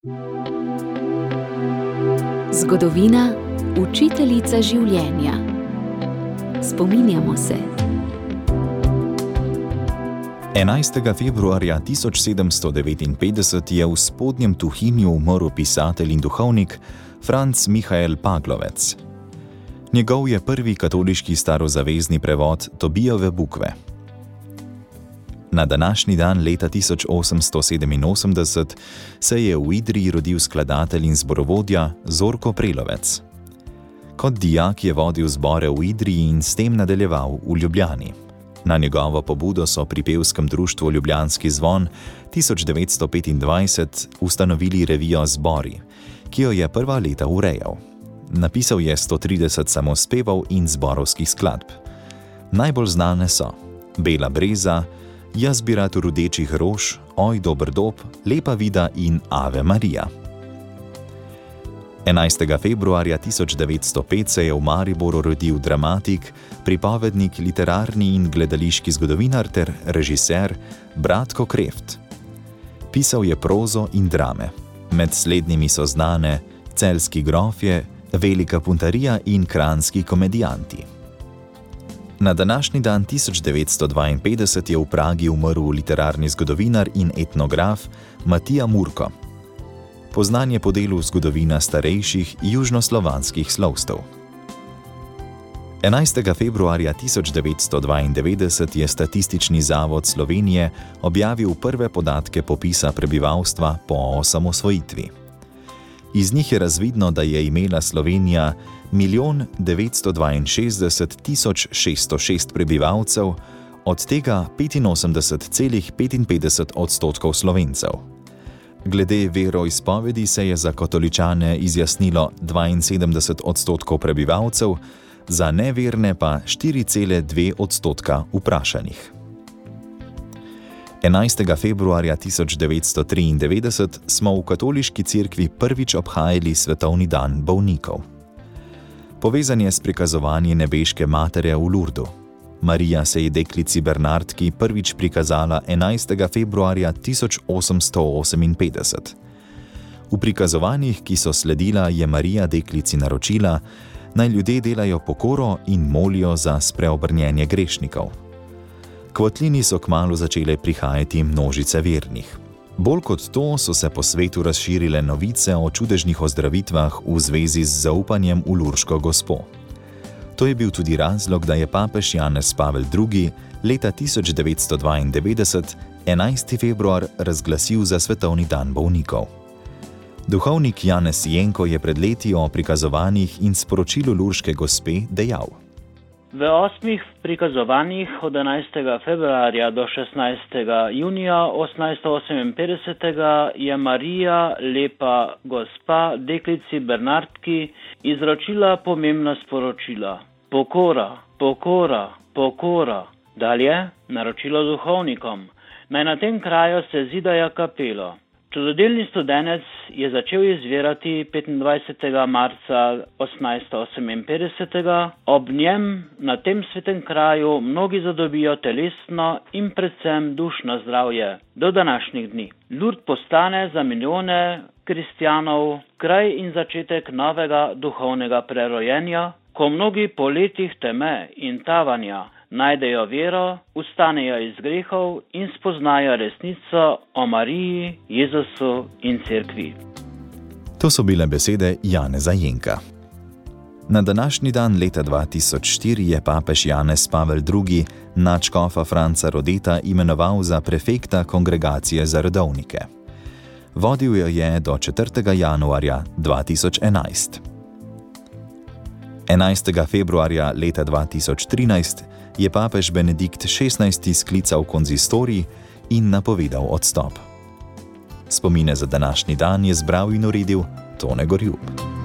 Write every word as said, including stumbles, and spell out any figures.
Zgodovina, učiteljica življenja. Spominjamo se. enajstega februarja tisoč sedemsto devetinpetdeset je v Spodnjem Tuhinju umrl pisatelj in duhovnik Franc Mihael Paglovec. Njegov je prvi katoliški starozavezni prevod Tobijove bukve. Na današnji dan leta tisoč osemsto sedeminosemdeset se je v Idriji rodil skladatelj in zborovodja Zorko Prelovec. Kot dijak je vodil zbore v Idriji in s tem nadaljeval v Ljubljani. Na njegovo pobudo so pri pevskem društvu Ljubljanski zvon tisoč devetsto petindvajset ustanovili revijo Zbori, ki jo je prva leta urejal. Napisal je sto trideset samospevov in zborovskih skladb. Najbolj znane so Bela breza, Jaz bi rad rudečih rož, Oj dober dob, Lepa vida in Ave Marija. enajstega februarja tisoč devetsto pet se je v Mariboru rodil dramatik, pripovednik, literarni in gledališki zgodovinar ter režiser Bratko Kreft. Pisal je prozo in drame. Med slednjimi so znane Celjski grofje, Velika puntarija in Kranjski komedijanti. Na današnji dan tisoč devetsto dvainpetdeset je v Pragi umrl literarni zgodovinar in etnograf Matija Murko. Poznan je po delu Zgodovina starejših južnoslovanskih slovstev. enajstega februarja tisoč devetsto dvaindevetdeset je Statistični zavod Slovenije objavil prve podatke popisa prebivalstva po osamosvojitvi. Iz njih je razvidno, da je imela Slovenija milijon devetsto dvainšestdeset tisoč šeststo šest prebivalcev, od tega petinosemdeset celih petinpetdeset odstotkov Slovencev. Glede veroizpovedi se je za katoličane izjasnilo dvainsedemdeset odstotkov prebivalcev, za neverne pa štiri cele dve odstotka vprašanih. enajstega februarja tisoč devetsto triindevetdeset smo v katoliški cerkvi prvič obhajali svetovni dan bolnikov. Povezan je s prikazovanjem nebeške matere v Lurdu. Marija se je deklici Bernardki prvič prikazala enajstega februarja tisoč osemsto oseminpetdeset. V prikazovanjih, ki so sledila, je Marija deklici naročila, naj ljudje delajo pokoro in molijo za spreobrnjenje grešnikov. K votlini so kmalu začele prihajati množice vernih. Bolj kot to so se po svetu razširile novice o čudežnih ozdravitvah v zvezi z zaupanjem v Lurško gospo. To je bil tudi razlog, da je papež Janez Pavel drugi. leta tisoč devetsto dvaindevetdeset enajstega februar razglasil za svetovni dan bolnikov. Duhovnik Janez Jenko je pred leti o prikazovanjih in sporočilu Lurške gospe dejal: V osmih prikazovanjih od enajstega februarja do šestnajstega junija osemnajststo oseminpetdeset je Marija, lepa gospa, deklici Bernardki izročila pomembna sporočila. Pokora, pokora, pokora. Dalje naročilo duhovnikom, naj na tem kraju se zidaja kapelo. Čudodelni studenec je začel izvirati petindvajsetega marca osemnajststo oseminpetdeset. Ob njem na tem svetem kraju mnogi zadobijo telesno in predvsem dušno zdravje do današnjih dni. Lurd postane za milijone kristjanov kraj in začetek novega duhovnega prerojenja, ko mnogi po letih teme in tavanja najdejo vero, ustanejo iz grehov in spoznajo resnico o Mariji, Jezusu in cerkvi. To so bile besede Janeza Jenka. Na današnji dan leta dva tisoč štiri je papež Janez Pavel drugi. nadškofa Franca Rodeta imenoval za prefekta Kongregacije za redovnike. Vodil jo je do četrtega januarja dva tisoč enajst. enajstega februarja leta dva tisoč trinajst je papež Benedikt šestnajsti sklical konzistorij in napovedal odstop. Spomine za današnji dan je zbral in uredil Tone Gorjup.